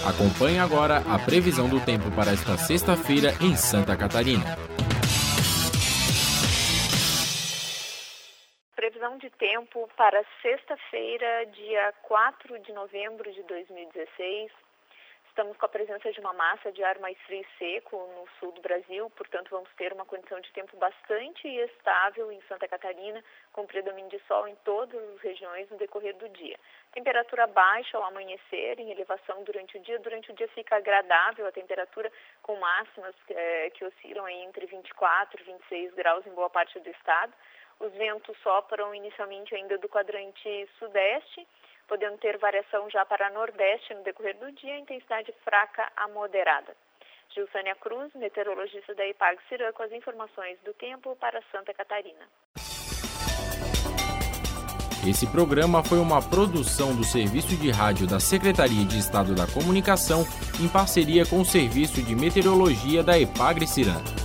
Acompanhe agora a previsão do tempo para esta sexta-feira em Santa Catarina. Previsão de tempo para sexta-feira, dia 4 de novembro de 2016. Estamos com a presença de uma massa de ar mais frio e seco no sul do Brasil, portanto vamos ter uma condição de tempo bastante estável em Santa Catarina, com predomínio de sol em todas as regiões no decorrer do dia. Temperatura baixa ao amanhecer, em elevação durante o dia fica agradável a temperatura, com máximas que oscilam aí entre 24 e 26 graus em boa parte do estado. Os ventos sopram inicialmente ainda do quadrante sudeste, podendo ter variação já para nordeste no decorrer do dia, intensidade fraca a moderada. Gilsânia Cruz, meteorologista da Epagre-Ciran, com as informações do tempo para Santa Catarina. Esse programa foi uma produção do Serviço de Rádio da Secretaria de Estado da Comunicação, em parceria com o Serviço de Meteorologia da Epagre-Ciran.